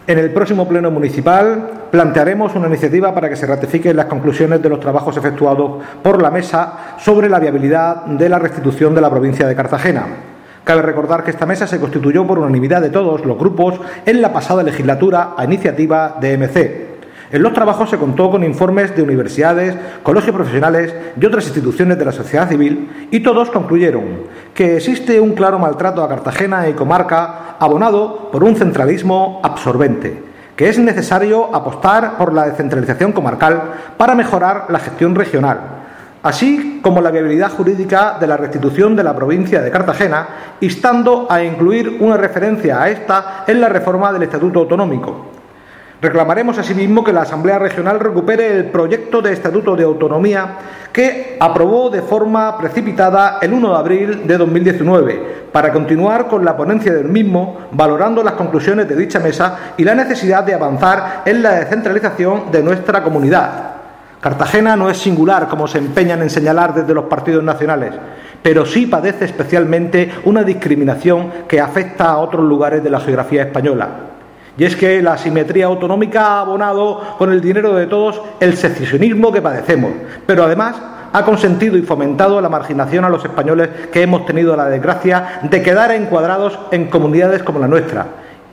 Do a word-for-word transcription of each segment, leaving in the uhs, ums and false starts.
En el próximo Pleno Municipal plantearemos una iniciativa para que se ratifiquen las conclusiones de los trabajos efectuados por la Mesa sobre la viabilidad de la restitución de la provincia de Cartagena. Cabe recordar que esta mesa se constituyó por unanimidad de todos los grupos en la pasada legislatura a iniciativa de M C. En los trabajos se contó con informes de universidades, colegios profesionales y otras instituciones de la sociedad civil y todos concluyeron que existe un claro maltrato a Cartagena y comarca abonado por un centralismo absorbente, que es necesario apostar por la descentralización comarcal para mejorar la gestión regional, así como la viabilidad jurídica de la restitución de la provincia de Cartagena, instando a incluir una referencia a esta en la reforma del Estatuto Autonómico. Reclamaremos asimismo que la Asamblea Regional recupere el proyecto de Estatuto de Autonomía que aprobó de forma precipitada el uno de abril de dos mil diecinueve para continuar con la ponencia del mismo, valorando las conclusiones de dicha mesa y la necesidad de avanzar en la descentralización de nuestra comunidad. Cartagena no es singular, como se empeñan en señalar desde los partidos nacionales, pero sí padece especialmente una discriminación que afecta a otros lugares de la geografía española. Y es que la asimetría autonómica ha abonado con el dinero de todos el secesionismo que padecemos, pero además ha consentido y fomentado la marginación a los españoles que hemos tenido la desgracia de quedar encuadrados en comunidades como la nuestra,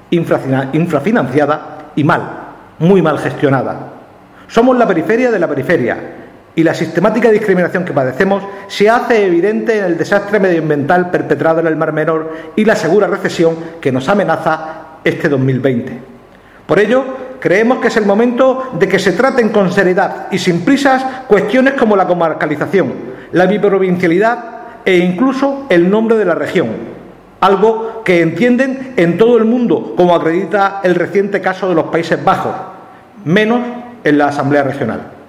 infrafinanciada y mal, muy mal gestionada. Somos la periferia de la periferia y la sistemática discriminación que padecemos se hace evidente en el desastre medioambiental perpetrado en el Mar Menor y la segura recesión que nos amenaza este dos mil veinte. Por ello, creemos que es el momento de que se traten con seriedad y sin prisas cuestiones como la comarcalización, la biprovincialidad e incluso el nombre de la región, algo que entienden en todo el mundo, como acredita el reciente caso de los Países Bajos, menos en la Asamblea Regional.